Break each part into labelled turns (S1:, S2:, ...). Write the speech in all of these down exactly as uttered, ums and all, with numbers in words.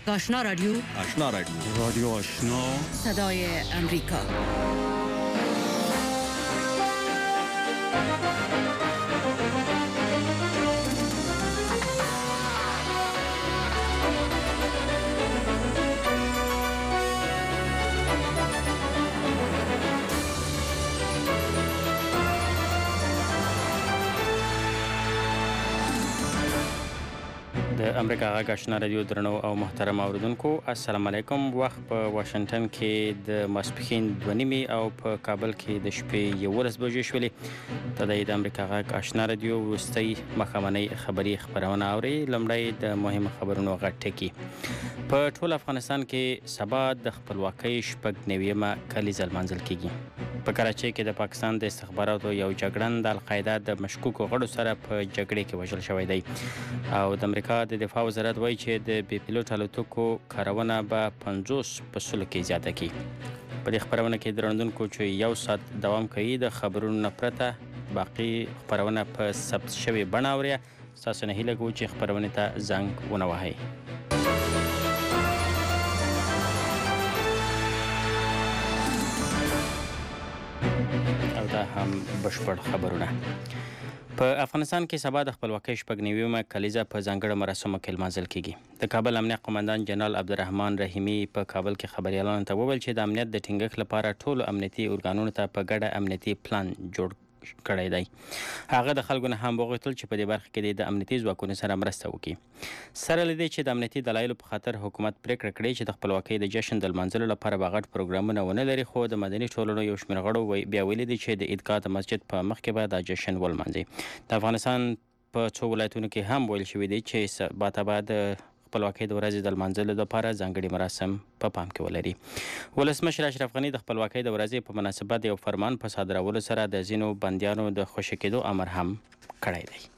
S1: آشنا رادیو
S2: آشنا رادیو رادیو آشنا
S1: صدای امریکا.
S3: د امریکا غږ آشنا رادیو درنو او محترم اوریدونکو السلام علیکم. وخت په واشنگټن کې د ماسپښین دوه نیمې او په کابل کې د شپې یولس بجې شولې. ته د امریکا غږ آشنا رادیو وروستۍ ماښامنۍ خبري خپرونه اورئ. لومړی د مهمو خبرونو غټ ټکي. په ټول افغانستان کې سبا د خپلواکۍ شپږ نوېمه کلیزه لمانځل کیږي. په کراچۍ کې د پاکستان د استخباراتو یو جګړن د القاعده د مشکوکو غړو سره په جګړې کې وژل شوی دی. او د امریکا د دفاع وزارت وایي چې د بې پیلوټ الوتکو کارونه به پنځوس په سلو کې زیاته کړي. په دې خپرونه کې درنوونکو چې یو ساعت دوام کوي د خبرونو نه پرته باقي خپرونه په ثبت شوې بڼه اورئ. ستاسو نه هیله کوو چې خپرونې ته زنګ ونه وهئ. او دا هم بشپړ خبرونه. په افغانستان کې سبا د خپلواکۍ شپږ نوېمه کلیزه په ځانګړو مراسمو کې لمانځل کیږي. د کابل امنیه قومندان جنرال عبدالرحمن رحیمي په کابل کې خبریالانو ته وویل چې د امنیت د ټینګښت لپاره ټولو امنیتي ارګانونو ته په ګډه امنیتي پلان جوړ کړی دی. هغه د خلکو نه هم وغوښتل چې په دې برخه کې د امنیتي ځواکونو سره مرسته وکړي. سره له دې چې د امنیتي دلایلو په خاطر حکومت پریکړه کړې چې د خپلواکۍ د جشن د لمانځلو لپاره به غټ پروګرامونه ونه لري، خو د مدني ټولنو یو شمېر غړو بیا ویلي دي چې د عیدګاه د مسجد په مخ کې به دا جشن ولمانځي. د افغانستان په څو ولایتونو کې هم ویل شوي دي چې سبا ته به د خپلواکۍ د ورځې د لمانځلو لپاره ځانګړي مراسم په پام کې ولري. ولسمشر اشرف غني د خپلواکۍ د ورځې په مناسبت یو فرمان په صادرولو سره د ځینو بندیانو د خوشي کېدو امر هم کړی دی.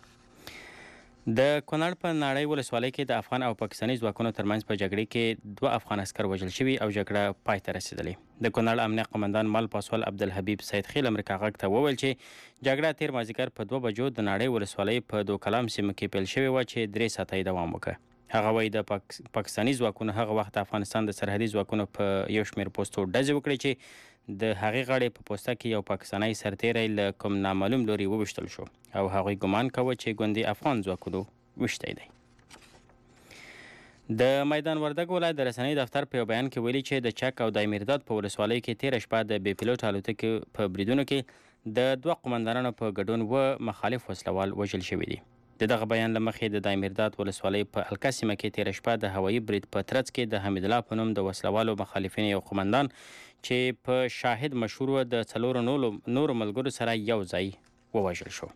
S3: د کونړ په ناړۍ ولسوالۍ کې د افغان او پاکستاني ځواکونو ترمنځ په جګړې کې دوه افغان عسکر وژل شوي او جګړه پای ته رسېدلې. د کونړ امنیه قومندان مل پاسوال عبدالحبیب سید خیل امریکا غږ ته وویل چې جګړه تیر مازدیګر په دوه بجو د ناړۍ ولسوالۍ په دوکلام سیمه کې پیل شوې وه چې درې ساعته یې دوام وکړ. هغه وایي د پاک... پاکستاني ځواکونو هغه وخت د افغانستان د سرحدي ځواکونو په یو شمېر پوستو ډزې وکړې چې د هغې غاړې په پوسته کې یو پاکستاني سرتیری له کوم نامعلوم لوري وویشتل شو او هغوی ګمان کوه چې ګوندې افغان ځواکونو ویشتی دی. د میدان وردګ ولایت د رسنۍ دفتر په یو بیان کې ویلي چې د چک او دایمیرداد په ولسوالۍ کې تېره شپه د بې پیلوټ الوتکې په بریدونو کې د دوه قمندانانو په ګډون اووه مخالف وسلوال وژل شوي دي. د دغه بیان له مخې د دایمیرداد ولسوالۍ په الکه سیمه کې تېره شپه د هوایي برید په ترڅ کې د حمید الله په نوم د وسلوالو مخالفینو یو قمندان چې په شاهد مشهور و د څلورو نورو ملګرو سره یو ځای ووژل شو.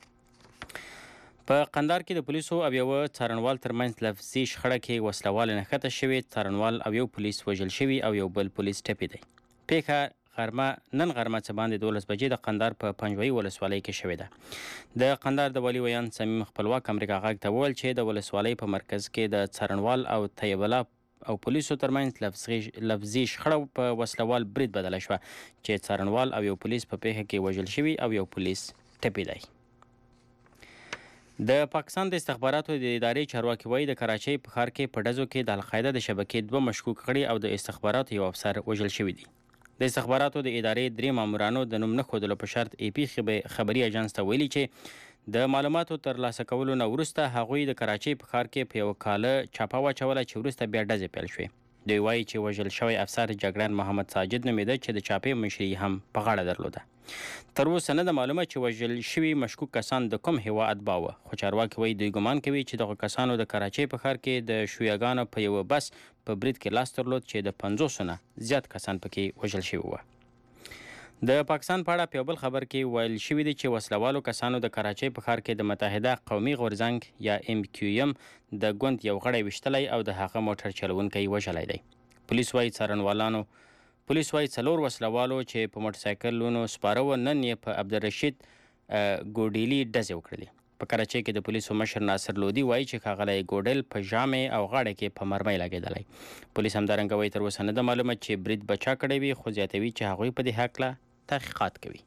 S3: په قندار کې د پولیسو او یوه څارنوال ترمنځ لفظي شخړه کې وسلوال نښته شوې. څارنوال او یو پولیس وژل شوي او یو بل پولیس ټپي دی. پیښه غرمه نن غرمه څه باندې دولس بجې د قندار په پنجوایي ولسوالۍ کې شوې ده. د قندار د والي ویان صمیم خپلواک امریکا غږ ته وویل چې د ولسوالۍ په مرکز کې د څارنوال او طیب الله او پولیسو ترمنځ لفظي شخړه په وسلوال برید بدله شوه چې څارنوال او یو پولیس په پیښه کې وژل شوي او یو پولیس ټپي دی. د پاکستان د استخباراتو د ادارې چارواکي وایي د کراچۍ په ښار کې په ډزو کې د القاعده د شبکې دوه مشکوک غړي او د استخباراتو یو افسر وژل شوي دي. د استخباراتو د ادارې درې مامورانو د نوم نه ښودلو په شرط ای پي خبري اژانس ته ویلي چې د معلوماتو ترلاسه کولو نه وروسته هغوی د کراچۍ په ښار کې په یوه کاله چاپه واچوله چې وروسته بیا ډزې پیل شوې. دوی وایي چې وژل شوی افسر جګړن محمد ساجد نومېده چې د چاپې مشري هم په غاړه درلوده. تر اوسه نه ده معلومه چې وژل شوي مشکوک کسان د کوم هیواد اتباع وه، خو چارواکي وایي دوی ګمان کوي چې دغو کسانو د کراچۍ په ښار کې د شیعاګانو په یوه بس په برید کې لاس درلود چې د پنځوسو نه زیات کسان پکې وژل شوي وه. د پاکستان په اړه په یو بل خبر کې ویل شوي دي چې وسلوالو کسانو د کراچۍ په ښار کې د متحده قومي غورځنګ یا ایم کیو ایم د ګوند یو غړی ویشتلی او د هغه موټر چلونکی وژلی دی. پولیس وایي څارنوالانو پولیس وایي څلور وسلوالو چې په موټرسایکلونو سپاره وه نن یې په عبدالرشید ګوډیلي ډزې وکړلې. په کراچۍ کې د پولیسو مشر ناصر لودي وایي چې ښاغلی ګوډیل په ژامې او غاړه کې په مرمۍ لګېدلی. پولیس همدارنګه وایي تر اوسه نه ده معلومه چې برید به چا کړی وي، خو زیاتوي چې هغوی په دې هکله تحقیقات کوي.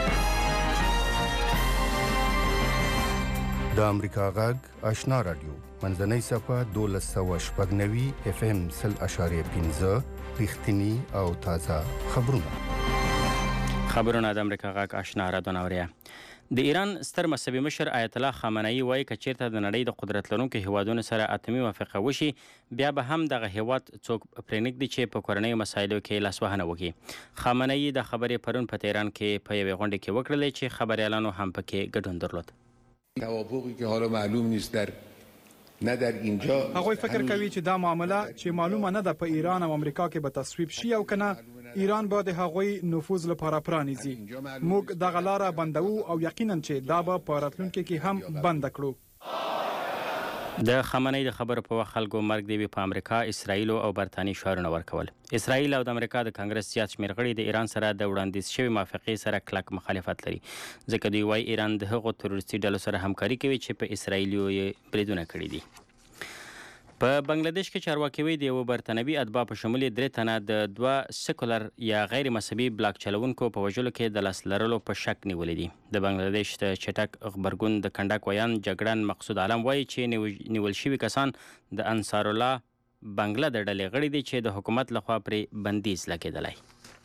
S4: د امریکا غږ آشنا رادیو منځنۍ صفه دولس سوه شپږ نوي اف ام سل اشاریه پنځه رښتینی او تازه خبرونه
S3: خبرونه د امریکا غږ آشنا رادیو اوریا. د ایران ستر مذهبي مشر آیت الله خامنه‌ای وایي که چیرته د نړۍ د قدرت لرونکو هیوادونو سره اتمي موافقه وشي بیا به هم دغه هیواد څوک پرېنږدي چې په کورنیو مسایلو کې لاسوهنه وکړي. خامنه‌ای د خبرې پرون په تهران کې په یوې غونډه کې وکړلې چې خبریالانو هم پکې ګډون درلود.
S5: توافقی که حالا معلوم نیست در نه در اینجا
S6: هغوی فکر کوي چې دا معامله چې معلومه نه ده په ایران او امریکا کې به تصویب شي او کنه ایران به د هغوی نفوذ لپاره پرانیزي. موږ دغه لاره بندوو او یقینا چې دا به په راتلونکي کې هم بند کړو.
S3: د خامنه‌ای د خبرو په وخت خلکو مرګ دی په امریکا، اسرائیل او برتانیې شعارونه ورکول. اسرائیل او د امریکا د کانګرس زیات شمېر غړي د ایران سره د وړاندیز شوی موافقې سره کلک مخالفت لري، ځکه دوی وايي ایران د هغو تروریستي ډلو سره همکاري کوي چې په اسرائیلو یې بریدونه کړي دي. په بنگلاديش کې چارواکي وایي د یو برتانوي اتباع په شمول درې تنه د دوه سیکولر یا غیر مذهبي بلاک چلوونکو په وژلو کې د لاس لرلو په شک نیولې دي. د بنگلاديش د چټک خبرګون د کنډک ویان جګړن مقصود عالم وایي چې نیول شوي کسان د انصار الله بنگله د ډلې غړي دي چې د حکومت لخوا پرې بندیز لګېدلی.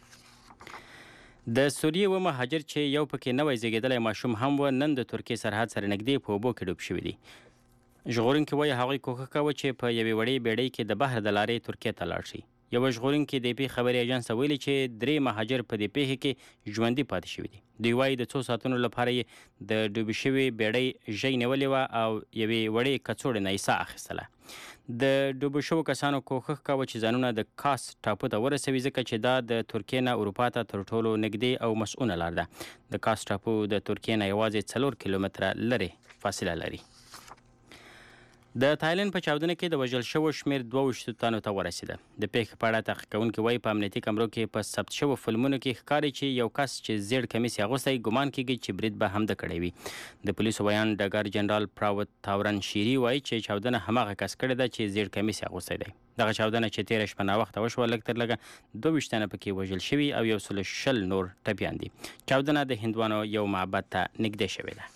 S3: د سوریې و مهاجر چې یو پکې نوی زیږېدلی ماشوم هم و نن د ترکیې سرحد سره نږدې په اوبو کې ډوب شوي دي. ژغورونکي وایي هغوی کوښښ کوي چې په یوې وړې بیړۍ کې د بحر د لارې ترکیې ته لاړ شي. یو ژغورونکي د پی خبري ایجنس ویلي چې درې مهاجر په دې پیښه کې ژوندي پاتې شوي دي. دوی وایي د څو ساعتونو لپاره یې د ډوبې شوې بیړۍ ژۍ نیولې وه او یوې وړې کڅوړې نه یې ساه اخیستله. د ډوبو شوو کسانو کوښښ کوه چې ځانونه د کاس ټاپو ته ورسوي ځکه چې دا د ترکیې نه اروپا ته تر ټولو نږدې او مسؤونه لار ده. د کاس ټاپو د ترکیې نه یوازې څلور کیلومتره لرې فاصله لري. د تایلند په چاودنه کې د وژل شوو شمېر دوه ویشتو تنو ته ورسېده. د پیښې په اړه تحقیق کوونکي وایي په امنیتي کمرو کې په ثبت شوو فلمونو کې ښکاري چې یو کس چې زیړ کمیس یې اغوستی ګمان کېږي چې برید به همده کړی وي. د پولیسو ویان ډګر جنرال پراوت تاورن شیري وایي چې چاودنه هماغه کس کړې ده چې زیړ کمیس یې اغوستی دی. دغه چاودنه چې تېره شپه ناوخته وشوه لږ تر لږه دوه ویشت تنه پکې وژل شوي او یو سل شل نور ټپیان دي. چاودنه د هندوانو یو معبد ته نږدې شوې ده.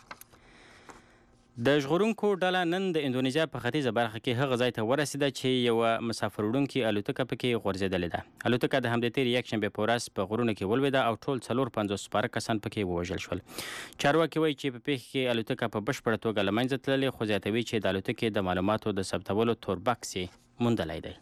S3: د ژغورونکو ډله نن د اندونیزیا په ختیځه برخه کې هغه ځای ته ورسېده چې یوه مسافر وړونکې الوتکه پکې غورځېدلې ده. الوتکه د همدې تېرې یکشنبې په ورځ په غرونو کې ولوېده او ټول څلور پنځوس سپاره کسان پکې ووژل شول. چارواکي وایي چې په پیښه کې الوتکه په بشپړه توګه له منځه تللې، خو زیاتوي چې د الوتکې د معلوماتو د ثبتولو توربکس یې موندلی دی.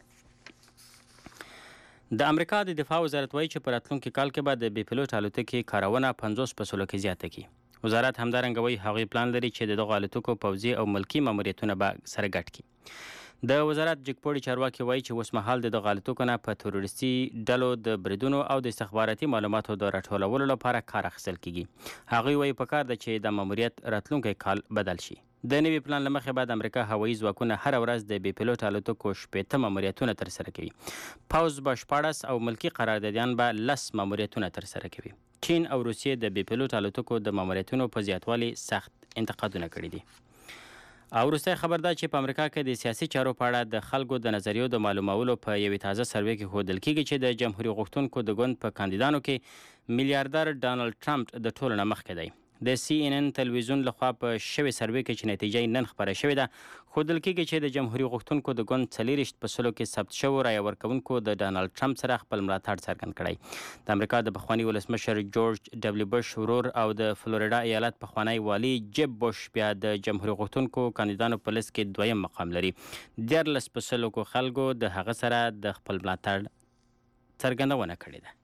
S3: د امریکا د دفاع وزارت وایي چې په راتلونکي کال کې به د بې پیلوټ الوتکې کارونه پنځوس په سلو کې زیاته کړي. وزارت همدارنګه وایي هغوی پلان لري چې د دغو الوتکو پوځي او ملکي ماموریتونه به سره ګډ کړي. د وزارت جګپوړي چارواکي وایي چې اوس مهال د دغو الوتکو نه په تروریستي ډلو د بریدونو او د استخباراتي معلوماتو د راټولولو لپاره کار اخیستل کیږي. هغوی وایي پکار ده چې د ماموریت راتلونکی کال بدل شي. د نوي پلان له مخې به د امریکا هوایي ځواکونه هره ورځ د بې پیلوټ الوتکو شپېته ماموریتونه ترسره کوي. پوځ به شپاړس او ملکي قراردادیان به لس ماموریتونه ترسره کوي. چین او روسیې د بې پیلوټ الوتکو د ماموریتونو په زیاتوالي سخت انتقادونه کړي دي. او وروستی خبر دا چې په امریکا کې د سیاسي چارو په اړه د خلکو د نظریو د معلومولو په یوې تازه سروې کې ښودل کېږي چې د جمهوري غوښتونکو د ګوند په کاندیدانو کې میلیاردر ډانلډ ټرمپ د ټولو نه مخکې دی. د سی ان ان تلویزیون لخوا په شوې سروې کې چې نتیجه نن خپره شوې ده ښودل کېږي چې د جمهوري غوښتونکو د ګوند څلېرویشت په سلو کې ثبت شوو رایه ورکوونکو د ډانلډ ټرمپ سره خپل ملاتړ څرګند کړی. د امریکا د پخواني ولسمشر جورج ډبلیو بش ورور او د فلوریډا ایالت پخوانی والي جب بش بیا د جمهوري غوښتونکو کاندیدانو په لیست کې دویم مقام لري. دیارلس په سلو کو خلکو د هغه سره د خپل ملاتړ څرګندونه کړې ده.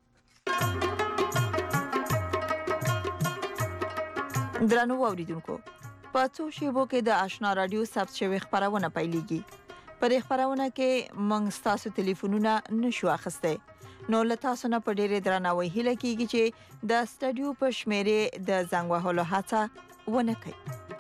S7: درنو اوریدونکو، په څو شیبو کې د آشنا رادیو ثبت شوی خبرونه پیلېږي. په دې خبرونه کې موږ ستاسو ټلیفونونه نشو اخیستی، نو له تاسو نه په ډېرې درناوي هیله کېږي چې د سټډیو په شمېرې د زنګ وهلو هڅه ونه کړئ.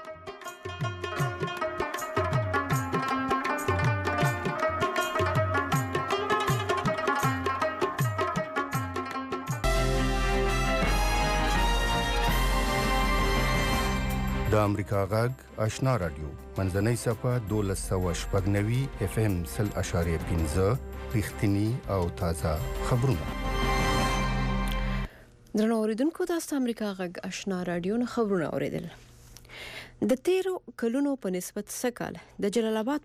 S4: د امریکا غږ آشنا رادیو منځنۍ صفه دولس سوه شپږ نوي اف ام سل اشاریه پنځه رښتینی او تازه خبرونه.
S8: درنو اوریدونکو، تاسو د امریکا غږ آشنا رادیو نه خبرونه اوریدل. د تیرو کلونو په نسبت سکهال د جلال آباد